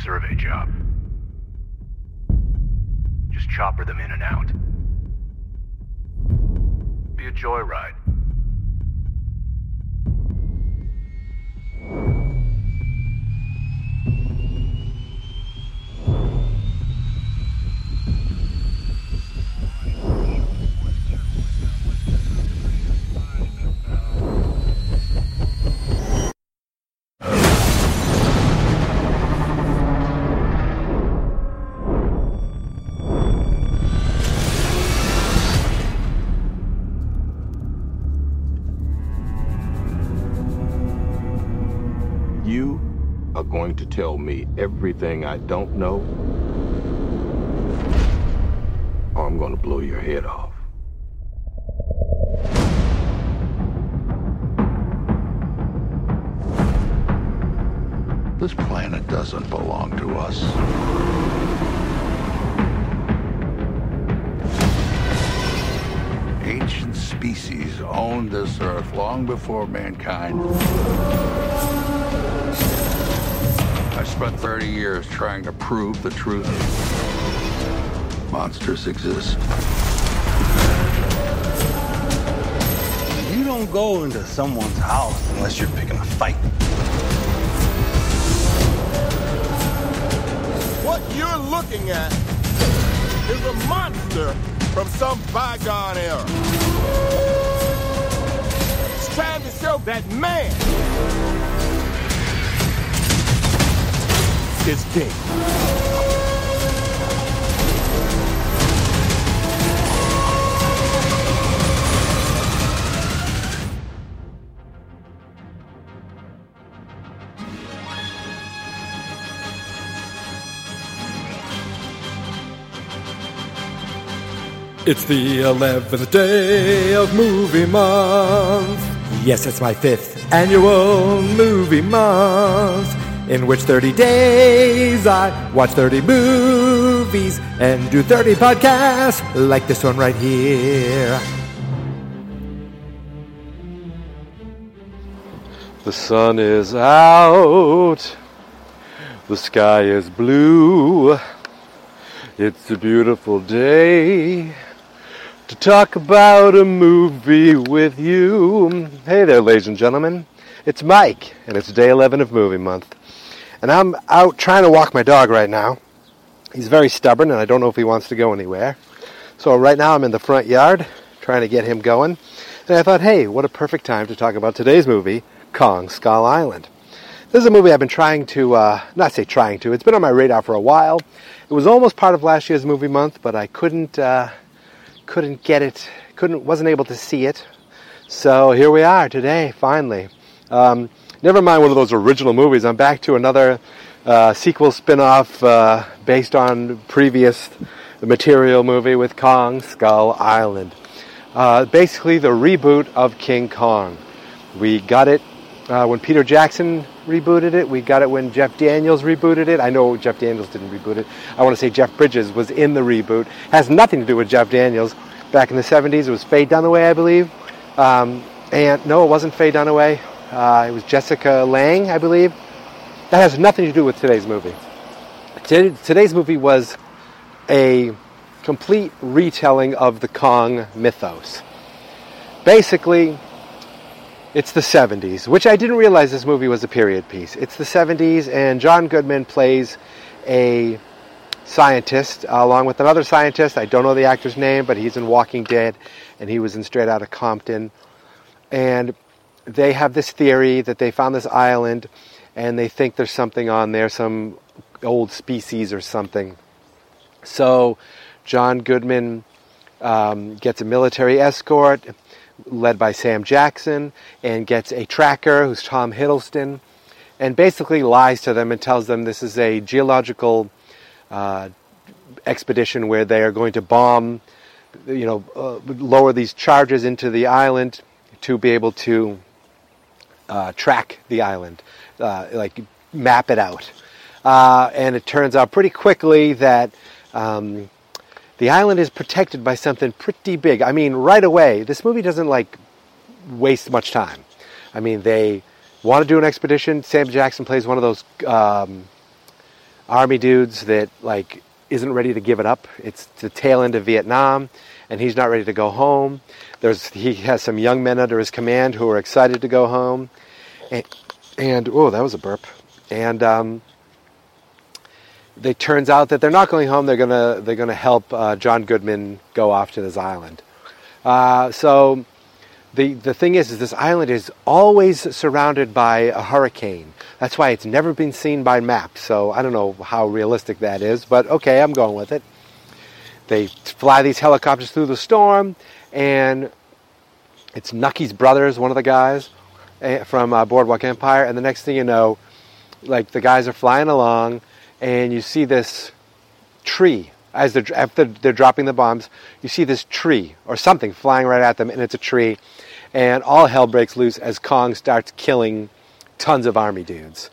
survey job. Just chopper them in and out. Be a joyride. You are going to tell me everything I don't know, or I'm going to blow your head off. This planet doesn't belong to us. Ancient species owned this Earth long before mankind. I spent 30 years trying to prove the truth. Monsters exist. You don't go into someone's house unless you're picking a fight. What you're looking at is a monster from some bygone era. It's trying to show that man is king. It's the 11th day of movie month. Yes, it's my 5th annual movie month, in which 30 days I watch 30 movies and do 30 podcasts like this one right here. The sun is out. The sky is blue. It's a beautiful day to talk about a movie with you. Hey there, ladies and gentlemen. It's Mike, and it's day 11 of movie month. And I'm out trying to walk my dog right now. He's very stubborn, and I don't know if he wants to go anywhere. So right now I'm in the front yard trying to get him going. And I thought, hey, what a perfect time to talk about today's movie, Kong Skull Island. This is a movie I've been trying to, it's been on my radar for a while. It was almost part of last year's movie month, but I wasn't able to see it. So here we are today, finally. Never mind one of those original movies. I'm back to another sequel spin-off based on previous material movie with Kong Skull Island. Basically the reboot of King Kong. We got it when Peter Jackson rebooted it. We got it when Jeff Daniels rebooted it. I know Jeff Daniels didn't reboot it. I want to say Jeff Bridges was in the reboot. Has nothing to do with Jeff Daniels. Back in the 70s, it was Faye Dunaway, I believe. And no, it wasn't Faye Dunaway. It was Jessica Lange, I believe. That has nothing to do with today's movie. Today's movie was a complete retelling of the Kong mythos. Basically, it's the 70s, which I didn't realize this movie was a period piece. It's the 70s, and John Goodman plays a scientist along with another scientist. I don't know the actor's name, but he's in Walking Dead, and he was in Straight Outta Compton. And they have this theory that they found this island, and they think there's something on there, some old species or something. So John Goodman gets a military escort led by Sam Jackson, and gets a tracker who's Tom Hiddleston, and basically lies to them and tells them this is a geological expedition where they are going to bomb, lower these charges into the island to be able to track the island, map it out. And it turns out pretty quickly that the island is protected by something pretty big. I mean, right away, this movie doesn't, waste much time. I mean, they want to do an expedition. Sam Jackson plays one of those army dudes that like isn't ready to give it up. It's the tail end of Vietnam, and he's not ready to go home. He has some young men under his command who are excited to go home, and oh, that was a burp. And it turns out that they're not going home. They're gonna help John Goodman go off to this island. So the thing is this island is always surrounded by a hurricane. That's why it's never been seen by maps. So I don't know how realistic that is, but okay, I'm going with it. They fly these helicopters through the storm, and it's Nucky's brothers, one of the guys from Boardwalk Empire, and the next thing you know, like the guys are flying along, and you see this tree. After they're dropping the bombs, you see this tree or something flying right at them, and it's a tree, and all hell breaks loose as Kong starts killing tons of army dudes.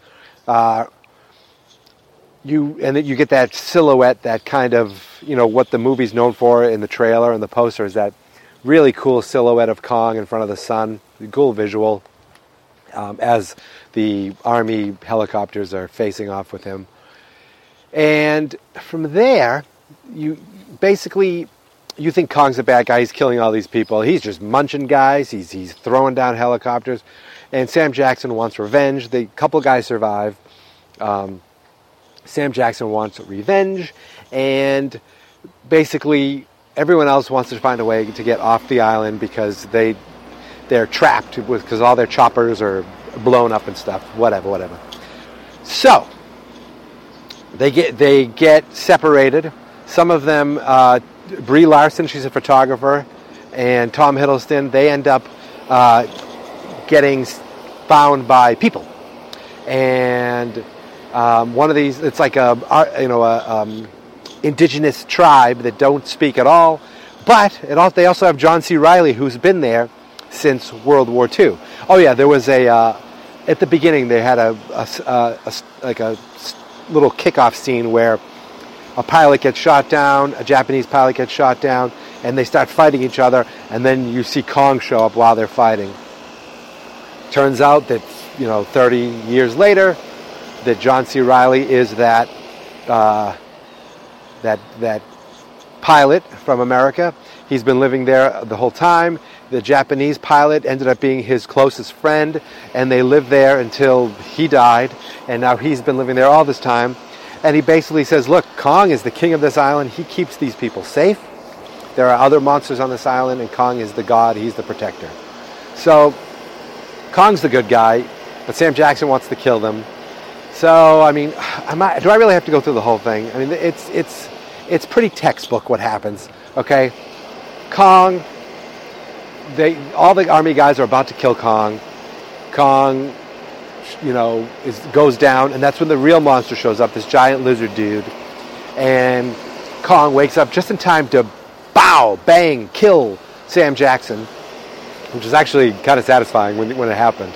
You get that silhouette, that kind of, what the movie's known for in the trailer and the poster is that really cool silhouette of Kong in front of the sun, cool visual, as the army helicopters are facing off with him. And from there, you think Kong's a bad guy. He's killing all these people. He's just munching guys. He's throwing down helicopters. And Sam Jackson wants revenge. The couple guys survive. Sam Jackson wants revenge, and basically everyone else wants to find a way to get off the island because they're trapped because all their choppers are blown up and stuff. Whatever. So they get separated. Some of them, Brie Larson, she's a photographer, and Tom Hiddleston, they end up getting found by people, and one of these, it's like a indigenous tribe that don't speak at all, but they also have John C. Reilly, who's been there since World War II. Oh yeah, there was at the beginning they had a little kickoff scene where a pilot gets shot down, a Japanese pilot gets shot down, and they start fighting each other, and then you see Kong show up while they're fighting. Turns out that 30 years later, that John C. Reilly is that pilot from America. He's been living there the whole time. The Japanese pilot ended up being his closest friend, and they lived there until he died, and now he's been living there all this time. And he basically says, look, Kong is the king of this island. He keeps these people safe. There are other monsters on this island, and Kong is the god. He's the protector. So Kong's the good guy, but Sam Jackson wants to kill them. So, I mean, do I really have to go through the whole thing? I mean, it's pretty textbook what happens, okay? Kong, all the army guys are about to kill Kong. Kong, goes down, and that's when the real monster shows up, this giant lizard dude. And Kong wakes up just in time to bang, kill Sam Jackson, which is actually kind of satisfying when it happened.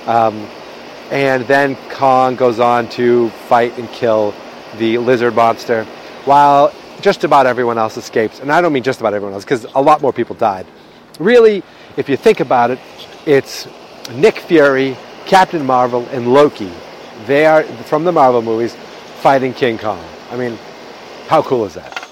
And then Kong goes on to fight and kill the lizard monster, while just about everyone else escapes. And I don't mean just about everyone else, because a lot more people died. Really, if you think about it, it's Nick Fury, Captain Marvel, and Loki. They are, from the Marvel movies, fighting King Kong. I mean, how cool is that?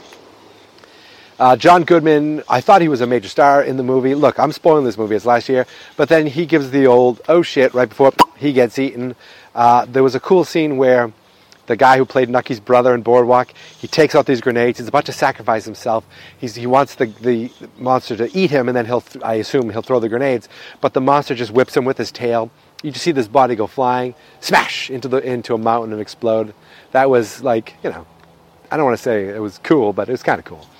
John Goodman, I thought he was a major star in the movie. Look, I'm spoiling this movie. It's last year. But then he gives the old, oh shit, right before he gets eaten. There was a cool scene where the guy who played Nucky's brother in Boardwalk, he takes out these grenades. He's about to sacrifice himself. He wants the monster to eat him, and then I assume he'll throw the grenades. But the monster just whips him with his tail. You just see this body go flying, smash into a mountain and explode. That was like, I don't want to say it was cool, but it was kind of cool.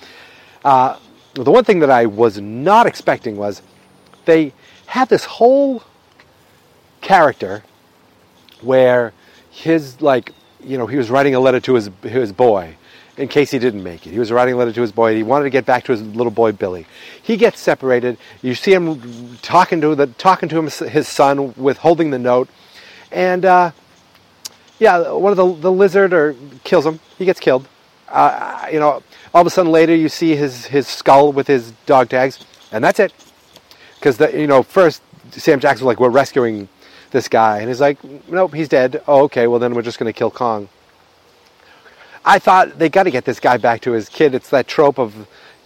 The one thing that I was not expecting was they had this whole character where he was writing a letter to his boy in case he didn't make it. He was writing a letter to his boy. He wanted to get back to his little boy Billy. He gets separated. You see him talking to him, his son, with holding the note, and one of the lizard kills him. He gets killed. All of a sudden later you see his skull with his dog tags, and that's it. Because first Sam Jackson was like, we're rescuing this guy, and he's like, nope, he's dead. Oh, okay, well then we're just going to kill Kong. I thought they got to get this guy back to his kid. It's that trope of,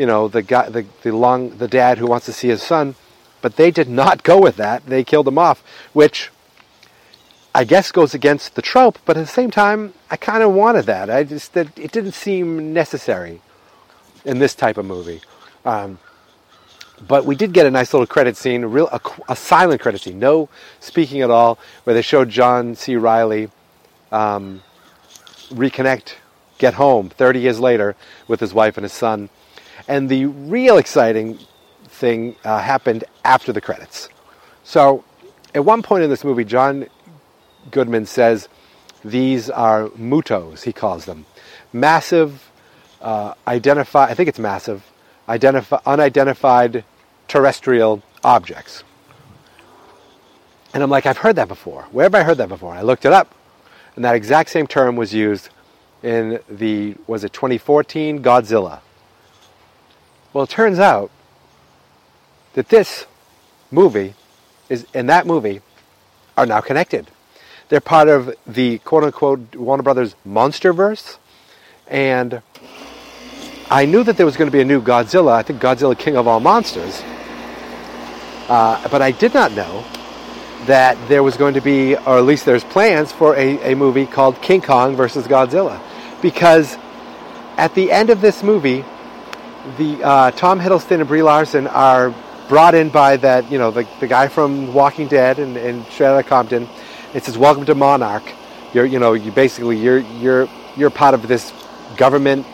the dad who wants to see his son, but they did not go with that. They killed him off, which I guess goes against the trope, but at the same time, I kind of wanted that. It didn't seem necessary in this type of movie. But we did get a nice little credit scene, a silent credit scene, no speaking at all, where they showed John C. Reilly reconnect, get home 30 years later with his wife and his son. And the real exciting thing happened after the credits. So at one point in this movie, John Goodman says these are MUTOs, he calls them. Massive, unidentified terrestrial objects. And I'm like, I've heard that before. Where have I heard that before? I looked it up. And that exact same term was used in 2014 Godzilla. Well, it turns out that this movie and that movie are now connected. They're part of the quote-unquote Warner Brothers Monsterverse. And I knew that there was going to be a new Godzilla, I think Godzilla King of All Monsters. But I did not know that there was going to be, or at least there's plans for a movie called King Kong versus Godzilla. Because at the end of this movie, the Tom Hiddleston and Brie Larson are brought in by that, the guy from Walking Dead and Straight Outta Compton. It says, "Welcome to Monarch. You're part of this government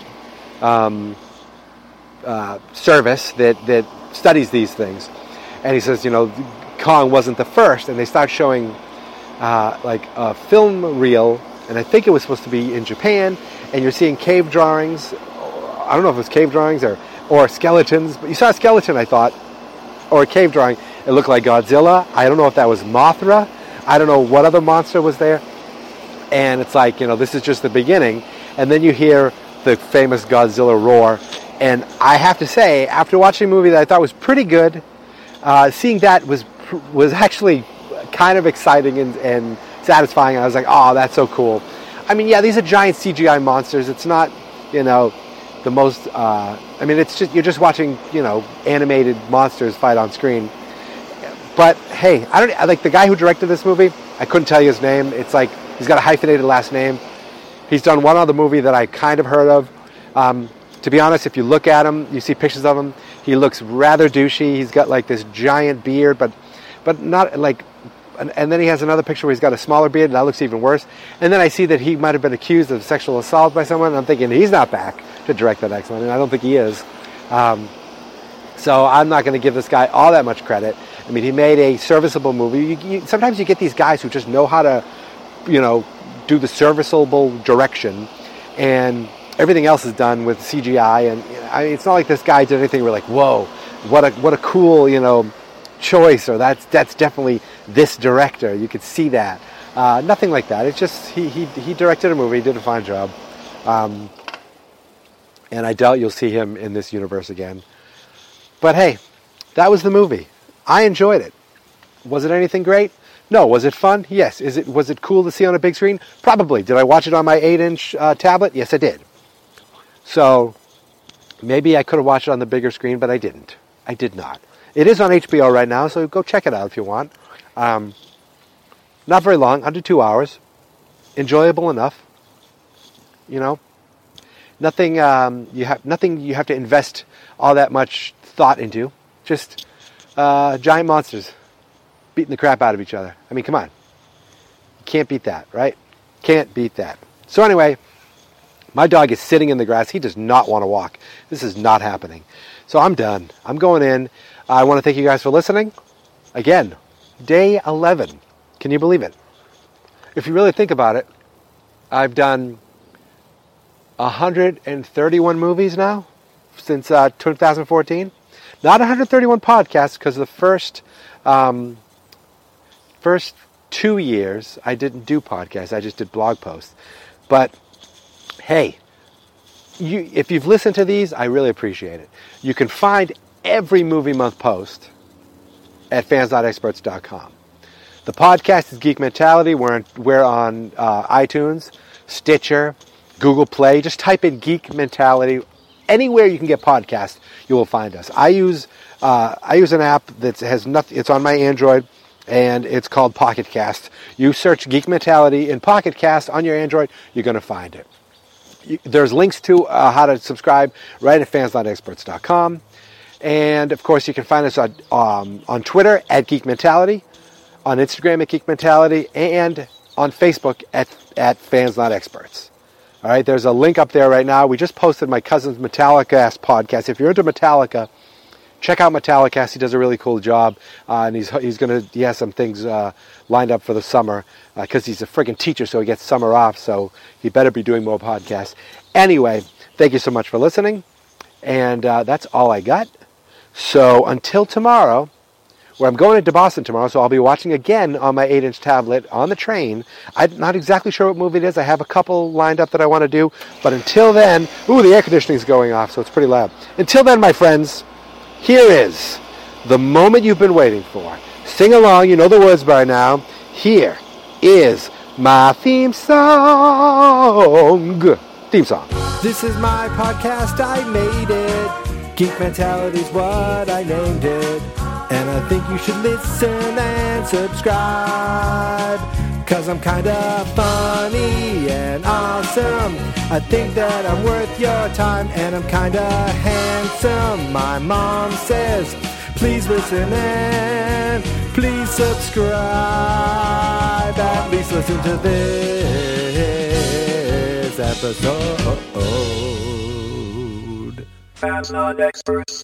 service that studies these things." And he says, Kong wasn't the first, and they start showing like a film reel, and I think it was supposed to be in Japan, and you're seeing cave drawings. I don't know if it was cave drawings or skeletons, but you saw a skeleton, I thought, or a cave drawing. It looked like Godzilla. I don't know if that was Mothra. I don't know what other monster was there. And it's like, this is just the beginning. And then you hear the famous Godzilla roar. And I have to say, after watching a movie that I thought was pretty good, seeing that was actually kind of exciting and satisfying. I was like, oh, that's so cool. I mean, yeah, these are giant CGI monsters. It's not, the most, it's just, you're just watching, animated monsters fight on screen. But hey, I like the guy who directed this movie. I couldn't tell you his name. It's like, he's got a hyphenated last name. He's done one other movie that I kind of heard of. To be honest, if you look at him, you see pictures of him, he looks rather douchey. He's got like this giant beard, but not like, and then he has another picture where he's got a smaller beard, and that looks even worse. And then I see that he might have been accused of sexual assault by someone, and I'm thinking he's not back to direct the next one, and I don't think he is. So I'm not going to give this guy all that much credit. I mean, he made a serviceable movie. Sometimes you get these guys who just know how to, do the serviceable direction, and everything else is done with CGI. And it's not like this guy did anything where like, whoa, what a cool, choice, or that's definitely this director. You could see that. Nothing like that. It's just he directed a movie, did a fine job. And I doubt you'll see him in this universe again. But hey, that was the movie. I enjoyed it. Was it anything great? No. Was it fun? Yes. Was it cool to see on a big screen? Probably. Did I watch it on my 8-inch tablet? Yes, I did. So maybe I could have watched it on the bigger screen, but I didn't. I did not. It is on HBO right now, so go check it out if you want. Not very long, under 2 hours. Enjoyable enough. Nothing you have to invest all that much thought into. Just giant monsters beating the crap out of each other. I mean, come on. You can't beat that, right? Can't beat that. So anyway, my dog is sitting in the grass. He does not want to walk. This is not happening. So I'm done. I'm going in. I want to thank you guys for listening. Again, day 11. Can you believe it? If you really think about it, I've done 131 movies now since 2014. Not 131 podcasts, because the first 2 years I didn't do podcasts. I just did blog posts. But hey, if you've listened to these, I really appreciate it. You can find every Movie Month post at fans.experts.com. The podcast is Geek Mentality. We're on iTunes, Stitcher, Google Play. Just type in Geek Mentality. Anywhere you can get podcasts, you will find us. I use an app that has nothing. It's on my Android, and it's called Pocket Cast. You search Geek Mentality in Pocket Cast on your Android, you're going to find it. There's links to how to subscribe right at fansnotexperts.com. And, of course, you can find us on Twitter at Geek Mentality, on Instagram at Geek Mentality, and on Facebook at Fans Not Experts. All right, there's a link up there right now. We just posted my cousin's Metallica podcast. If you're into Metallica, check out Metallicast. He does a really cool job, and he has some things lined up for the summer because he's a friggin' teacher, so he gets summer off. So he better be doing more podcasts. Anyway, thank you so much for listening, and that's all I got. So until tomorrow, where I'm going into Boston tomorrow, so I'll be watching again on my 8-inch tablet on the train. I'm not exactly sure what movie it is. I have a couple lined up that I want to do. But until then, the air conditioning's going off, so it's pretty loud. Until then, my friends, here is the moment you've been waiting for. Sing along, you know the words by now. Here is my theme song. Theme song. This is my podcast, I made it. Geek Mentality's what I named it. And I think you should listen and subscribe, 'cause I'm kinda funny and awesome. I think that I'm worth your time, and I'm kinda handsome. My mom says, please listen and please subscribe. At least listen to this episode. Fans Not Experts.